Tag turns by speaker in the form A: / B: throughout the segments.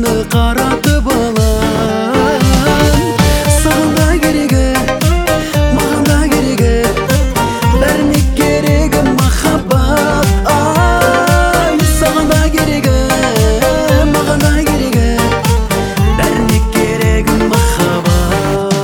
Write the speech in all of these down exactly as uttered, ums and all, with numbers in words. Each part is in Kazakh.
A: көзімді қаратып алам. Саған да керегі, маған да керегі, бәріне керегі махаббат. Ай, саған да керегі, маған да керегі, бәріне керегі махаббат.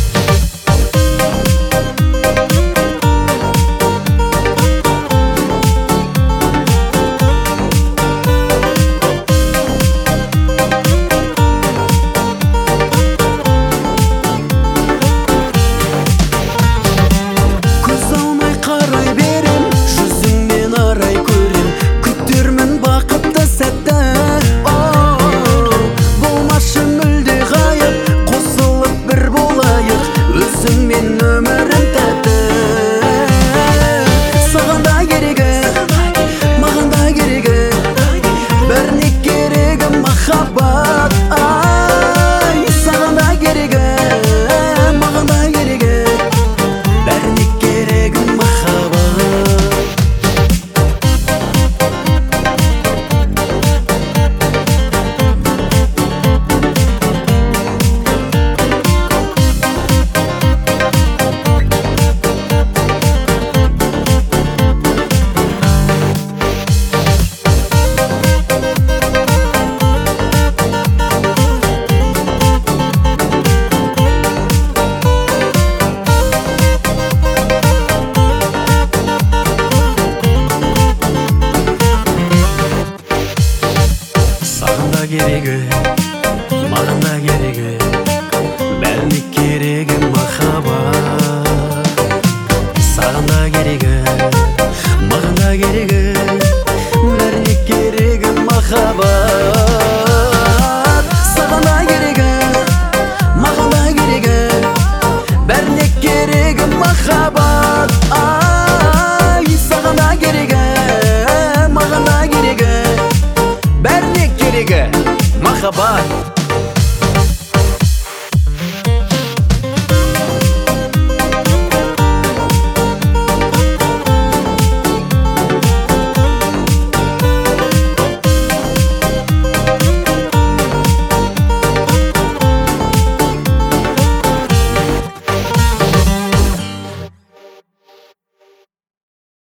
A: Керегі, маған да керегі, бәріне керегі махаббат. Саған да керегі, маған да керегі, бәріне керегі махаббат. Саған да керегі, маған да керегі, бәріне керегі махаббат. Ай, саған да керегі, маған да керегі, бәріне керегі махаббат.